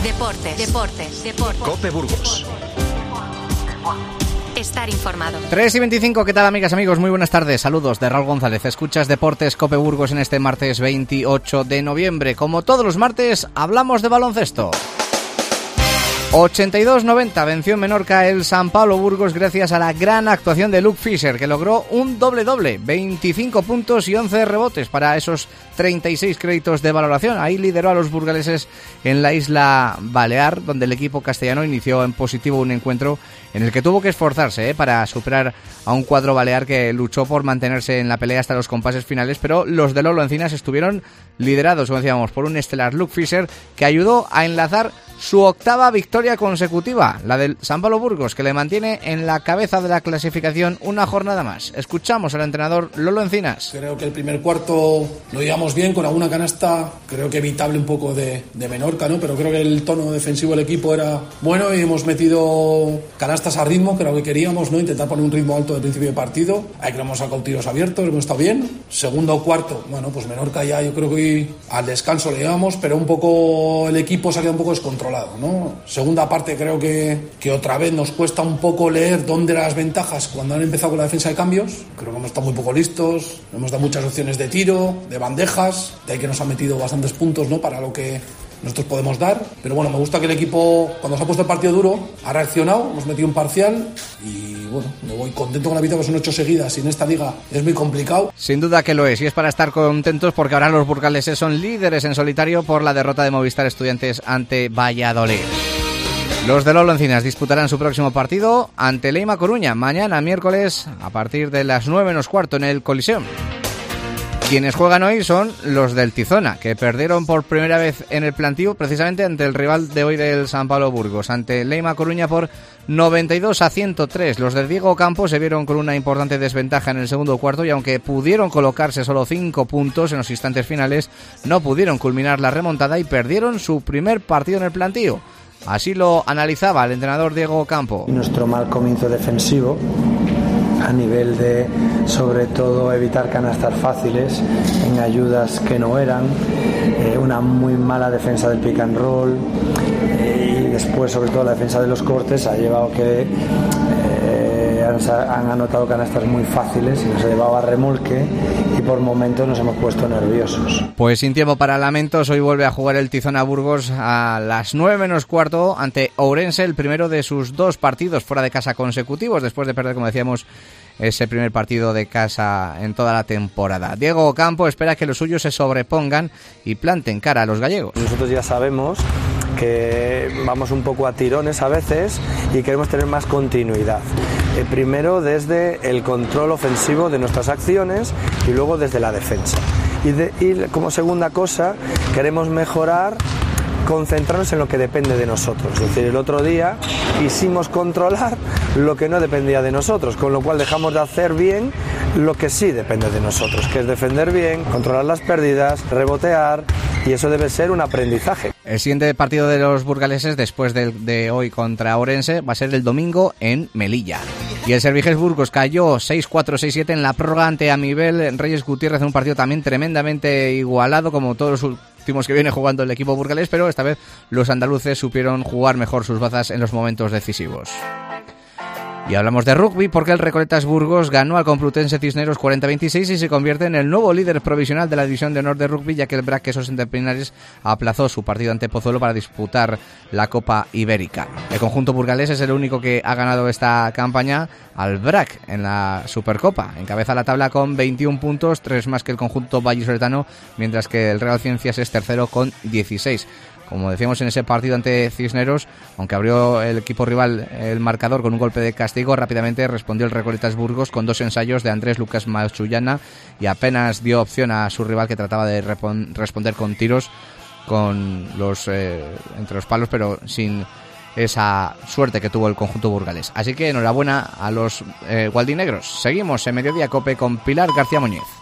Deportes. COPE Burgos. Estar informado. 3:25, ¿qué tal, amigas, amigos? Muy buenas tardes, saludos de Raúl González. Escuchas Deportes COPE Burgos en este martes 28 de noviembre. Como todos los martes, hablamos de baloncesto. 82-90 venció en Menorca el San Pablo Burgos gracias a la gran actuación de Luke Fisher, que logró un doble-doble, 25 puntos y 11 rebotes para esos 36 créditos de valoración. Ahí lideró a los burgaleses en la isla Balear, donde el equipo castellano inició en positivo un encuentro en el que tuvo que esforzarse para superar a un cuadro balear que luchó por mantenerse en la pelea hasta los compases finales, pero los de Lolo Encinas estuvieron liderados, como decíamos, por un estelar Luke Fisher, que ayudó a enlazar su octava victoria consecutiva, la del San Pablo Burgos, que le mantiene en la cabeza de la clasificación una jornada más. Escuchamos al entrenador Lolo Encinas. Creo que el primer cuarto lo llevamos bien, con alguna canasta, creo que evitable un poco de Menorca, ¿no? Pero creo que el tono defensivo del equipo era bueno y hemos metido canastas a ritmo, que era lo que queríamos, ¿no? Intentar poner un ritmo alto de principio de partido. Ahí que hemos sacado tiros abiertos, hemos estado bien. Segundo cuarto, bueno, pues Menorca ya yo creo que hoy al descanso le llevamos, pero un poco el equipo se ha quedado un poco descontrolado, ¿no? Segunda parte creo que otra vez nos cuesta un poco leer dónde eran las ventajas cuando han empezado con la defensa de cambios. Creo que hemos estado muy poco listos, hemos dado muchas opciones de tiro, de bandejas, de ahí que nos han metido bastantes puntos, ¿no? Para lo que nosotros podemos dar, pero bueno, me gusta que el equipo, cuando se ha puesto el partido duro, ha reaccionado, hemos metido un parcial y bueno, me voy contento con la victoria, que son 8 seguidas y en esta liga es muy complicado. Sin duda que lo es, y es para estar contentos porque ahora los burgaleses son líderes en solitario por la derrota de Movistar Estudiantes ante Valladolid. Los de Lolo Encinas disputarán su próximo partido ante Leima Coruña mañana miércoles a partir de las 9:15 en el Coliseum. Quienes juegan hoy son los del Tizona, que perdieron por primera vez en el plantío precisamente ante el rival de hoy del San Pablo Burgos, ante Leima Coruña por 92-103. Los de Diego Campos se vieron con una importante desventaja en el segundo cuarto y aunque pudieron colocarse solo 5 puntos en los instantes finales, no pudieron culminar la remontada y perdieron su primer partido en el plantío. Así lo analizaba el entrenador Diego Campo. Nuestro mal comienzo defensivo, a nivel de, sobre todo, evitar canastas fáciles en ayudas que no eran, una muy mala defensa del pick and roll y después, sobre todo, la defensa de los cortes ha llevado que han anotado canastas muy fáciles y nos ha llevado a remolque y por momentos nos hemos puesto nerviosos. Pues sin tiempo para lamentos, hoy vuelve a jugar el Tizona Burgos a las 9:15 ante Ourense, el primero de sus 2 partidos fuera de casa consecutivos, después de perder, como decíamos, ese primer partido de casa en toda la temporada. Diego Campo espera que los suyos se sobrepongan y planten cara a los gallegos. Nosotros ya sabemos que vamos un poco a tirones a veces y queremos tener más continuidad. Primero desde el control ofensivo de nuestras acciones y luego desde la defensa. Y como segunda cosa, queremos mejorar, concentrarnos en lo que depende de nosotros. Es decir, el otro día quisimos controlar lo que no dependía de nosotros, con lo cual dejamos de hacer bien lo que sí depende de nosotros, que es defender bien, controlar las pérdidas, rebotear, y eso debe ser un aprendizaje. El siguiente partido de los burgaleses después de hoy contra Ourense va a ser el domingo en Melilla. Y el Serviges Burgos cayó 6-4, 6-7 en la prórroga ante Amibel Reyes Gutiérrez en un partido también tremendamente igualado como todos los últimos que viene jugando el equipo burgalés, pero esta vez los andaluces supieron jugar mejor sus bazas en los momentos decisivos. Y hablamos de rugby porque el Recoletas Burgos ganó al Complutense Cisneros 40-26 y se convierte en el nuevo líder provisional de la División de Honor de Rugby, ya que el BRAC Quesos Entrepinares aplazó su partido ante Pozuelo para disputar la Copa Ibérica. El conjunto burgalés es el único que ha ganado esta campaña al BRAC en la Supercopa. Encabeza la tabla con 21 puntos, 3 más que el conjunto vallisoletano, mientras que el Real Ciencias es tercero con 16. Como decíamos en ese partido ante Cisneros, aunque abrió el equipo rival el marcador con un golpe de castigo, rápidamente respondió el Recoletas Burgos con 2 ensayos de Andrés Lucas Machullana y apenas dio opción a su rival, que trataba de responder con tiros con los entre los palos, pero sin esa suerte que tuvo el conjunto burgalés. Así que enhorabuena a los gualdinegros. Seguimos en Mediodía Cope con Pilar García Muñiz.